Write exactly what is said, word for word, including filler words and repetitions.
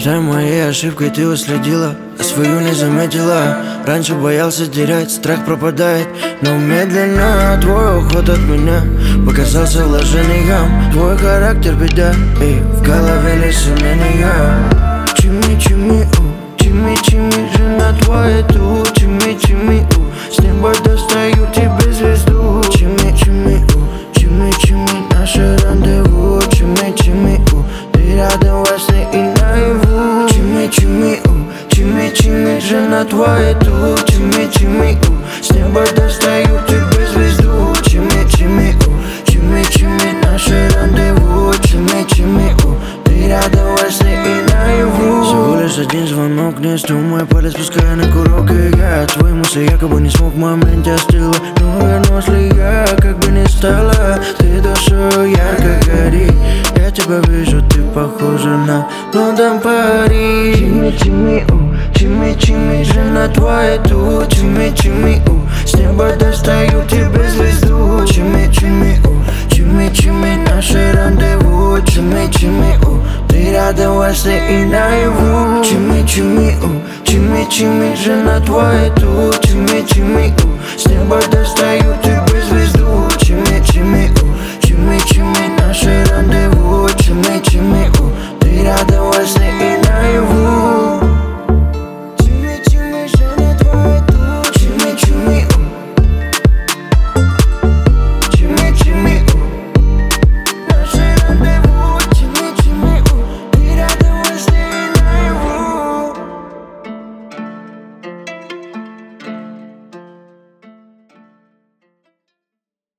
За моей ошибкой ты уследила, а свою не заметила. Раньше боялся терять, страх пропадает, но медленно твой уход от меня показался вложением. Твой характер беда, и в голове лишь сомнения. Чими, чими, у, чими, чими, жена твоя тут. Чими, чими, у, с неба достаю тебе звезду. Чими, чими, у, чими, чими, наше рандеву. Чими, чими, у, ты рядом во сне и наяву. Чими, чими, у, чими, чими, жена твоя тут. Чими, чими, у, с неба достаю тебе звезду. Чими, чими, у, чими, чими, наше рандеву. Чими, чими, у, ты рядом во сне и наяву. Всего лишь один звонок, не жду мой палец, пускай на курок. И я твои мысли якобы не смог в моменте остыла. Но вернусь ли я, как бы ни стало, ты душою ярко гори. Я тебя вижу, ты похожа на Лондон, Париж. Чими, чими, у, чими, чими, жена твоя тут. Чими, чими, у, с неба достаю тебе звезду. Чими, чими, у, чими, чими, наше рандеву. Чими, чими, у, ты рядом во сне и наяву. Чими, чими, у, чими, чими, жена твоя тут. Чими, чими, у, с неба достаю тебе звезду. Чими, чими, у, чими, чими, наше рандеву. Чими, чими, у, ты рядом